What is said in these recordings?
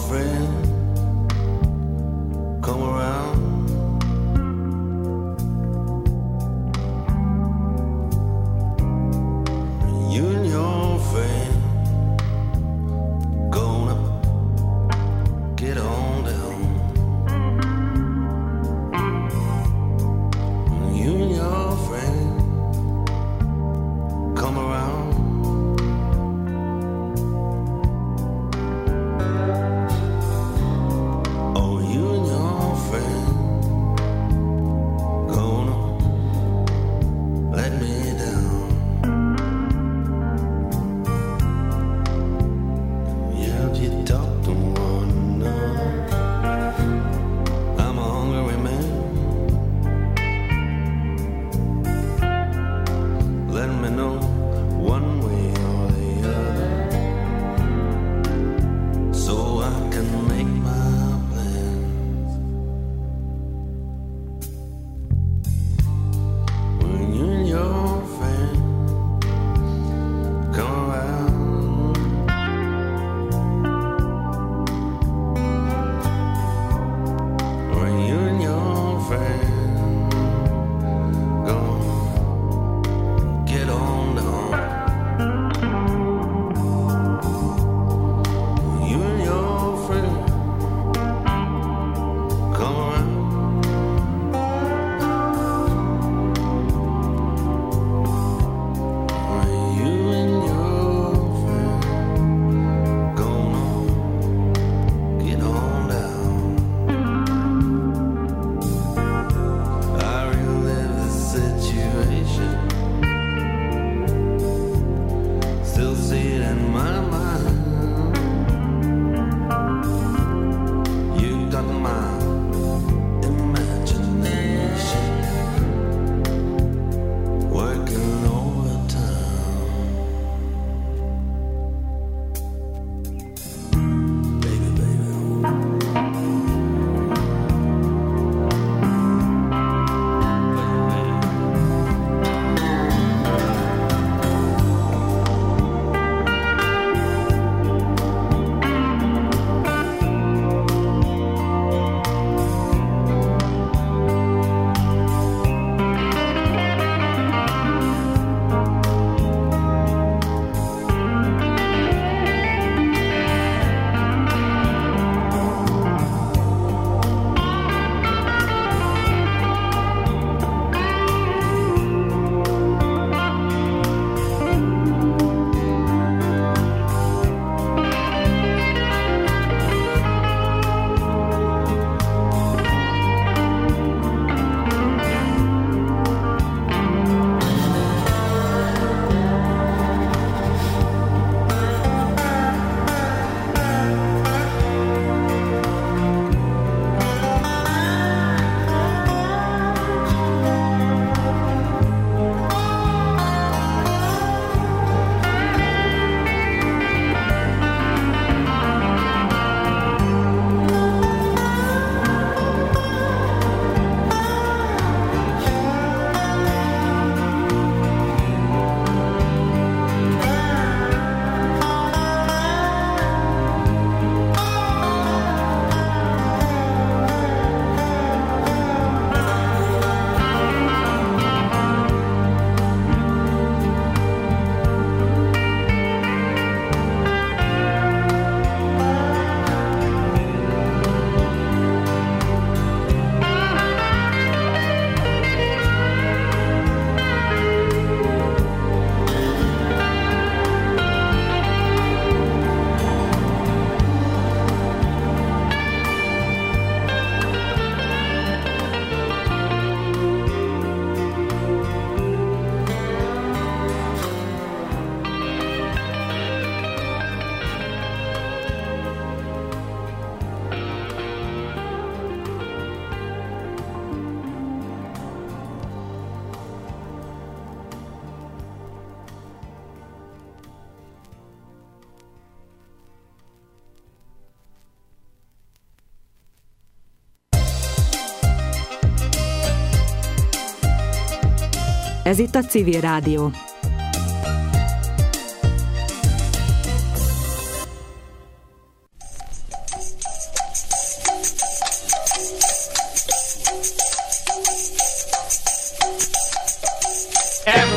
Ez itt a Civil Rádió.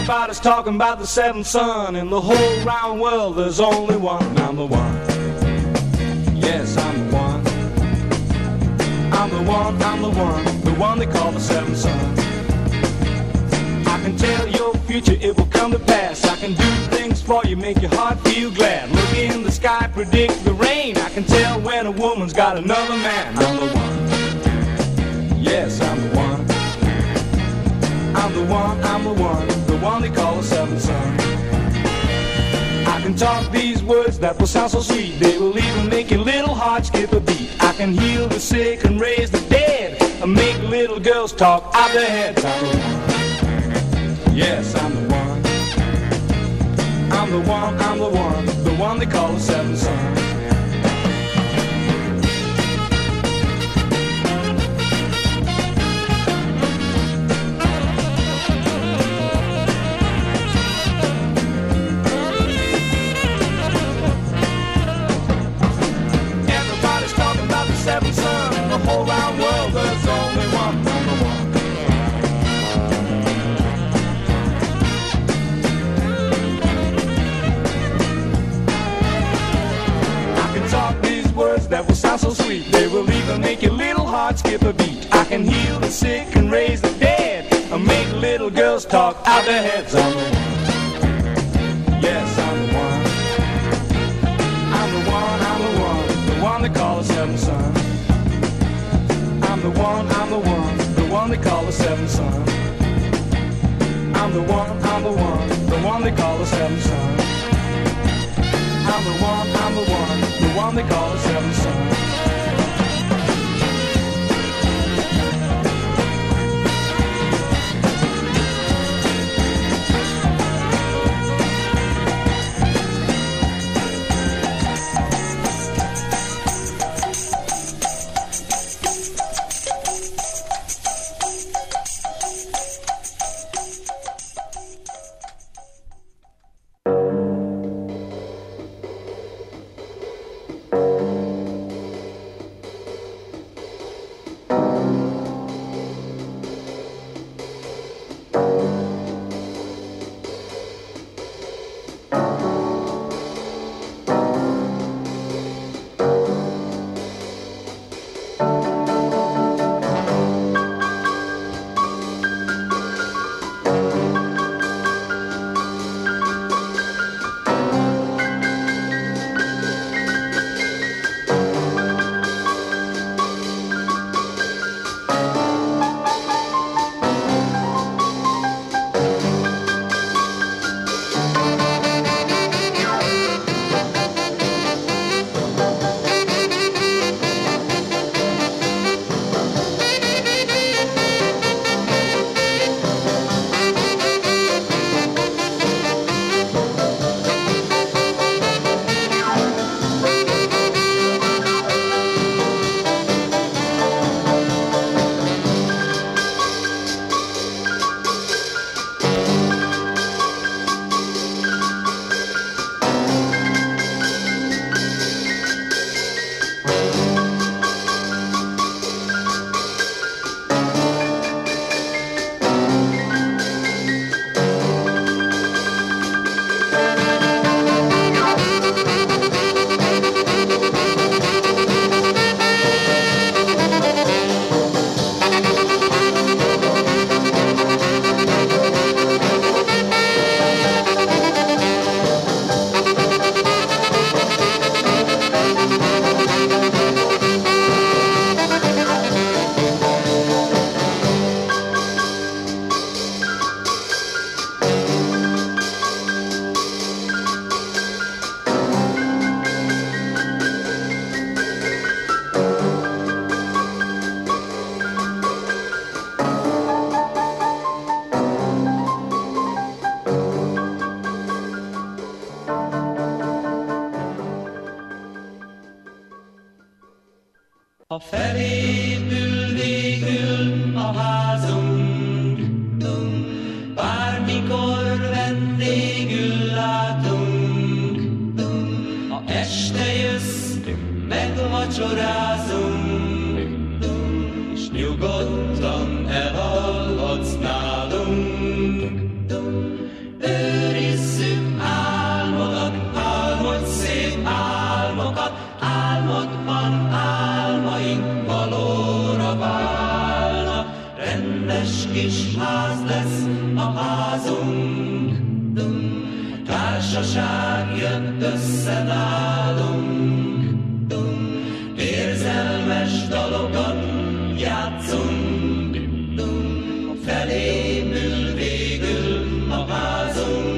Everybody's talking about the seventh son. In the whole round world there's only one. I'm the one. Yes, I'm the one. I'm the one, I'm the one they call the seventh son. I can tell your future, it will come to pass. I can do things for you, make your heart feel glad. Look in the sky, predict the rain. I can tell when a woman's got another man. I'm the one. Yes, I'm the one. I'm the one they call the seventh son. I can talk these words that will sound so sweet. They will even make your little heart skip a beat. I can heal the sick and raise the dead, and make little girls talk out their heads. I'm the one. Yes, I'm the one. I'm the one they call the seventh son. Seventh son, in the whole round world there's only one. I'm the one. I can talk these words that will sound so sweet. They will even make your little heart skip a beat. I can heal the sick and raise the dead, and make little girls talk out their heads. I'm the one. Yes, I'm the one. I'm the one they call the seventh son. I'm the one they call the seventh son. I'm the one they call the seventh son. I'm the one they call the seventh son. Ha felépül végül a házunk, bármikor vendégül látunk. Ha este jössz, megvacsorázunk, és nyugodtan elalhatsz nálunk. álmokat, álmodban álmaink valóra válnak. Rendes kis ház lesz a házunk, társaság jött össze nálunk, érzelmes dalokat játszunk, felépül végül a házunk.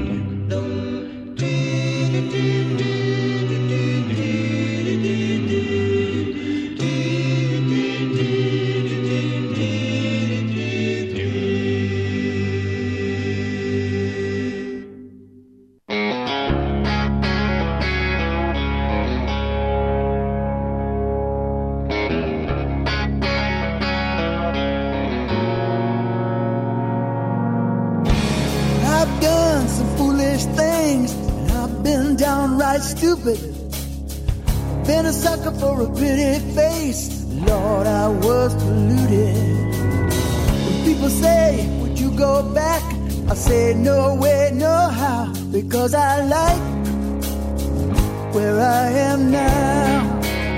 Stupid, been a sucker for a pretty face. Lord, I was polluted. When people say, would you go back? I say, no way, no how, because I like where I am now.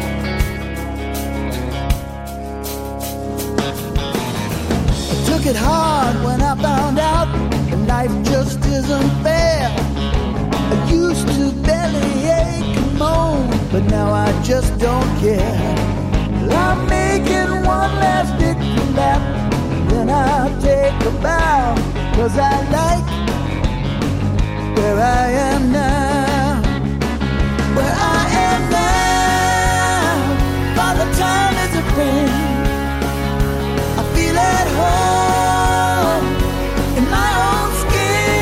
I took it hard when I found out that life just isn't fair. I used to bellyache and moan, but now I just don't care. I'm making one last victory lap, then I'll take a bow, 'cause I like where I am now. Where I am now, by the time is a friend, I feel at home in my own skin.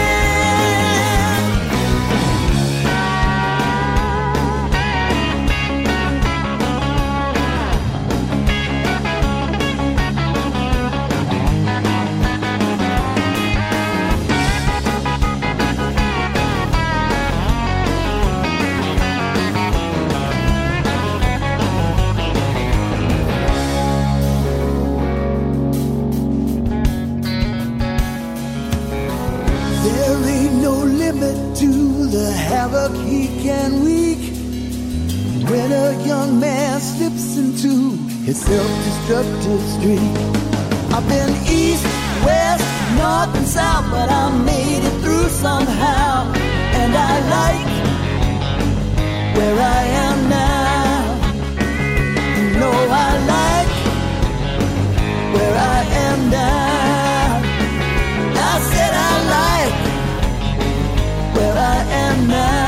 To the havoc he can wreak when a young man slips into his self-destructive streak. I've been east, west, north and south, but I made it through somehow, and I like where I am now. No, I like where I am now. I said I like where I am now.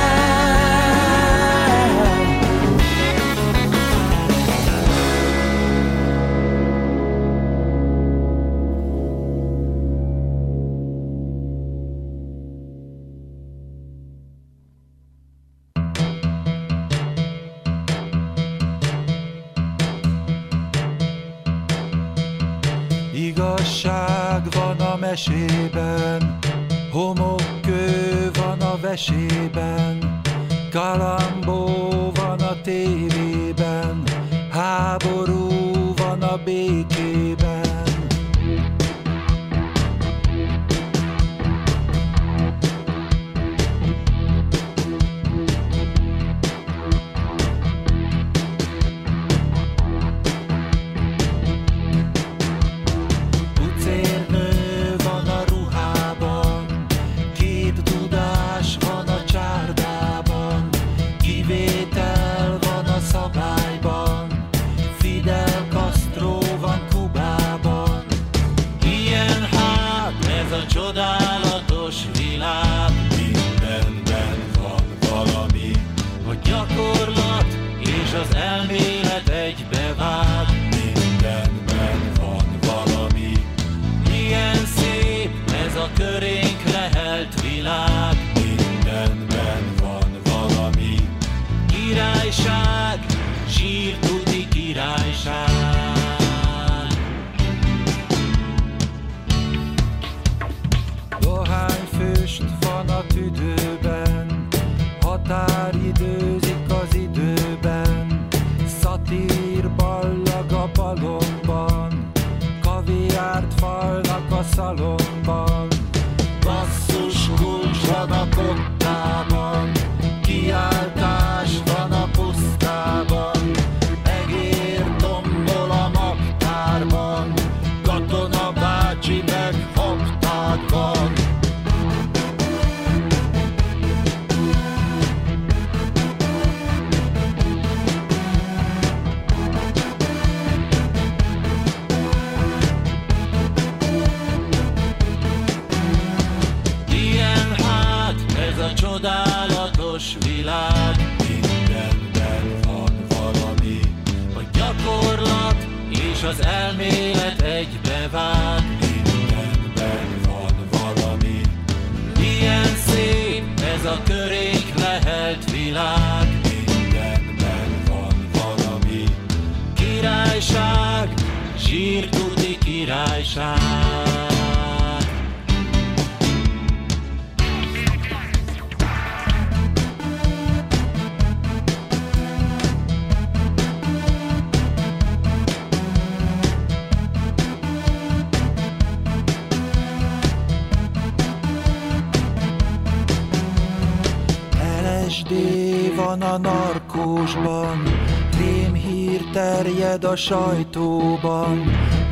Igazság van a mesében, homokkő van a vesében, galambó van a tévében, háború van a békében. Csodálatos világ, mindenben van valami, a gyakorlat és az elmélet egybevág. Mindenben van valami, milyen szép ez a körénk lehelt világ. Mindenben van valami, királyság, zsírtuti királyság. Dohányfüst van a tüdőben, határidőzik az időben, szatír ballag a balomban, kaviárt falnak a szalomban. Basszus kulcs van a kottában, kiáltás van a pusztában. világ, mindenben van valami. A gyakorlat és az elmélet egybevág, mindenben van valami. Milyen szép ez a körék lehelt világ, mindenben van valami. Királyság, zsírtuti királyság. LSD van a narkósban, rémhír terjed a sajtóban,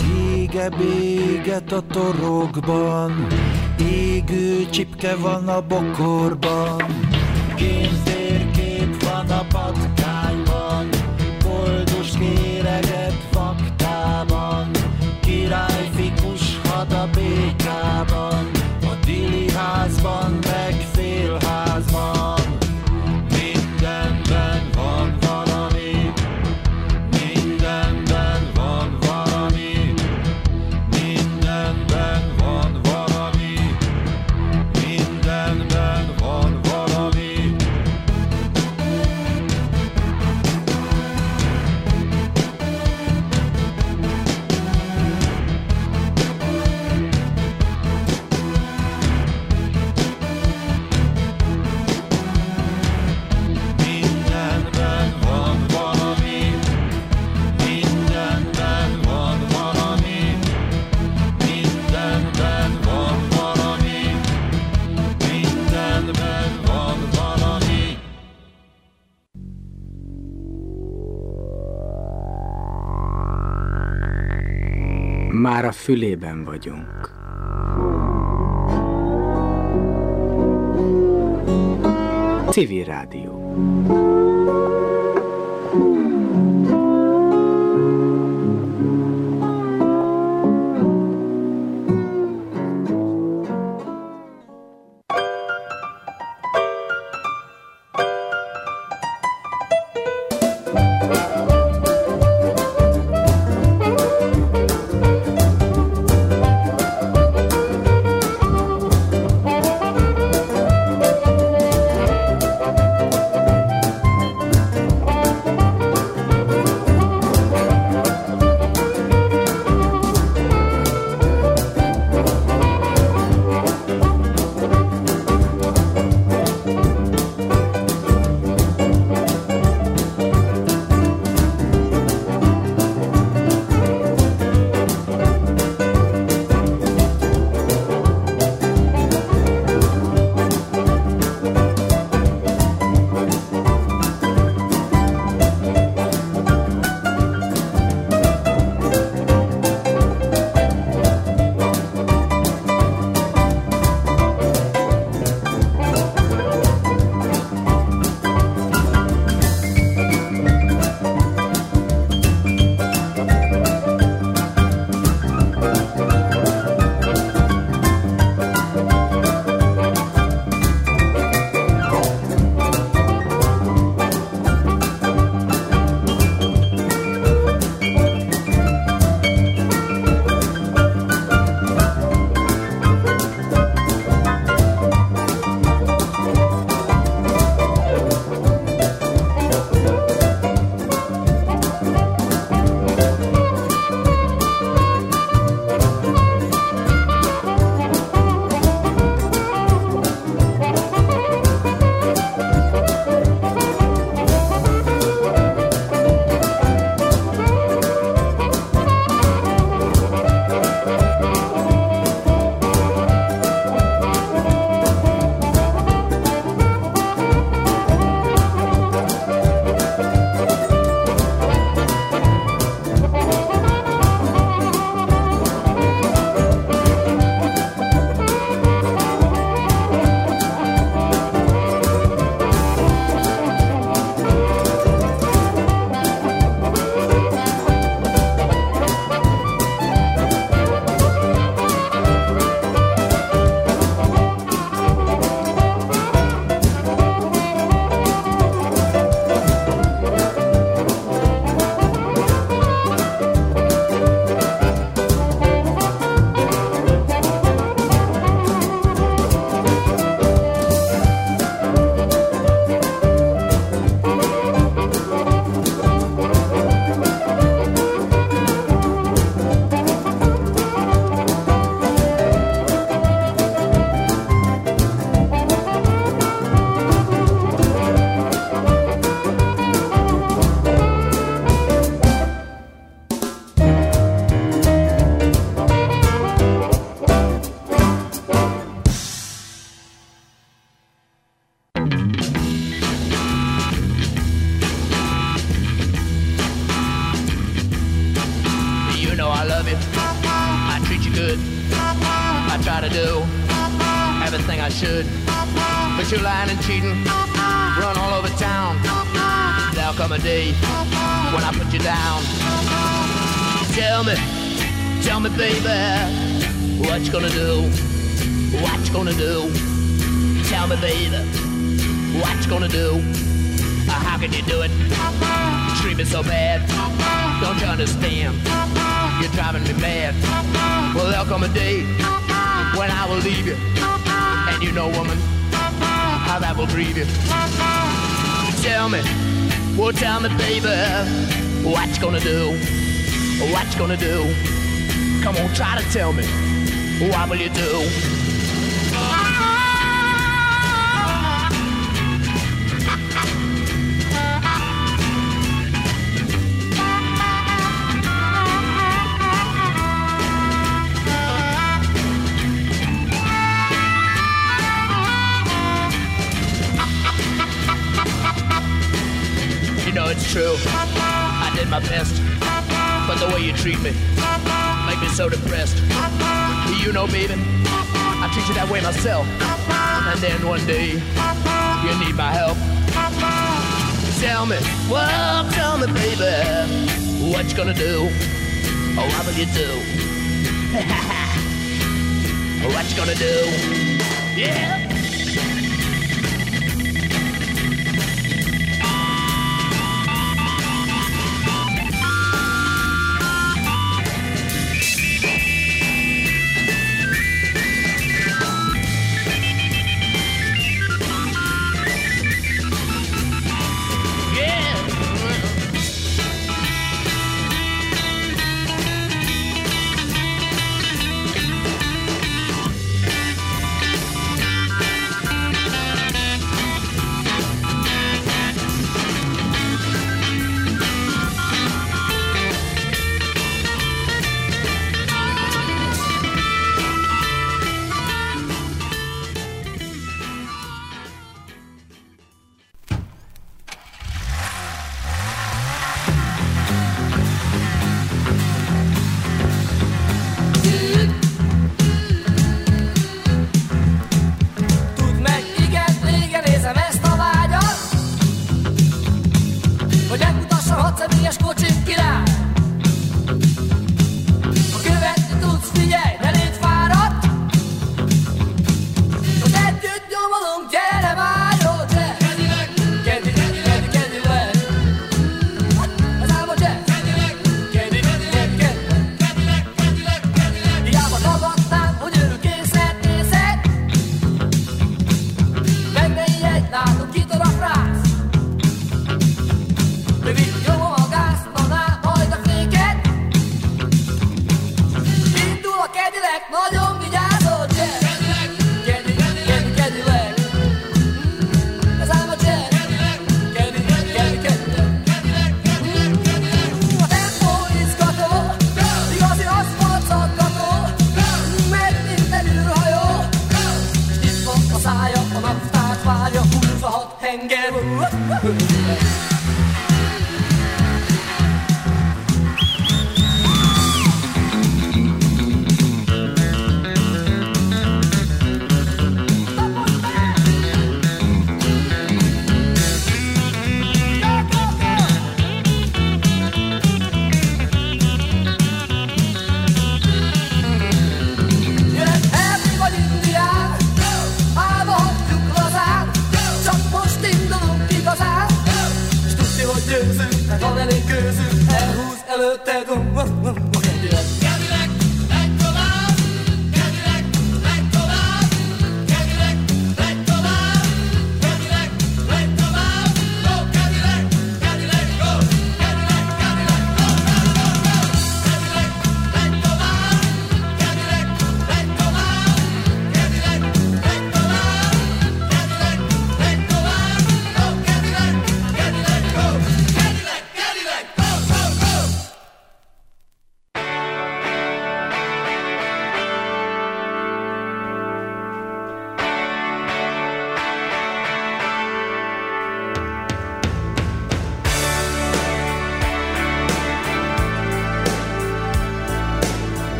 éget a torokban, égő csipke van a bokorban, géntérkép van a patkányban, koldus kéreget vaktában, királyfikus had a békában, a dili házban meg félházban. Mindenben van valami, mindenben van valami, mindenben van valami, mindenben van valami. Már a fülében vagyunk. Civil Rádió. try to do everything I should, but you're lying and cheating, run all over town. There'll come a day when I put you down. Tell me, baby, what you gonna do? What you gonna do? Tell me, baby, what you gonna do? How can you do it? You treat me so bad. Don't you understand? You're driving me mad. Well, there'll come a day when I will leave you, and you know, woman, how that will grieve you. Tell me, baby, what you gonna do? What you gonna do? Come on, try to tell me. What will you do? You know it's true, I did my best, but the way you treat me make me so depressed. You know, baby, I treat you that way myself, and then one day you need my help. Tell me, baby, what you gonna do? Oh, what will you do? What you gonna do? Yeah.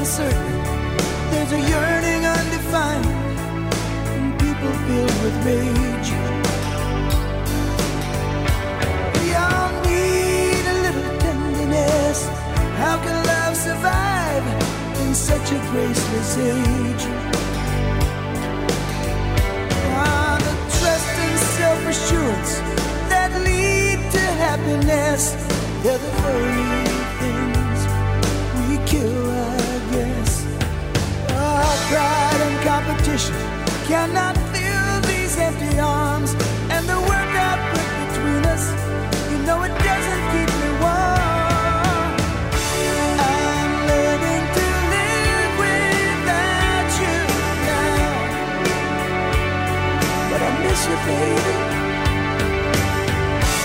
uncertain. There's a yearning undefined, and people filled with rage. We all need a little tenderness. How can love survive in such a graceless age? The trust and self-assurance that lead to happiness, they're the very things we kill, I guess. Pride and competition cannot fill these empty arms, and the work I put between us, you know it doesn't keep me warm. I'm learning to live without you now, but I miss you, baby.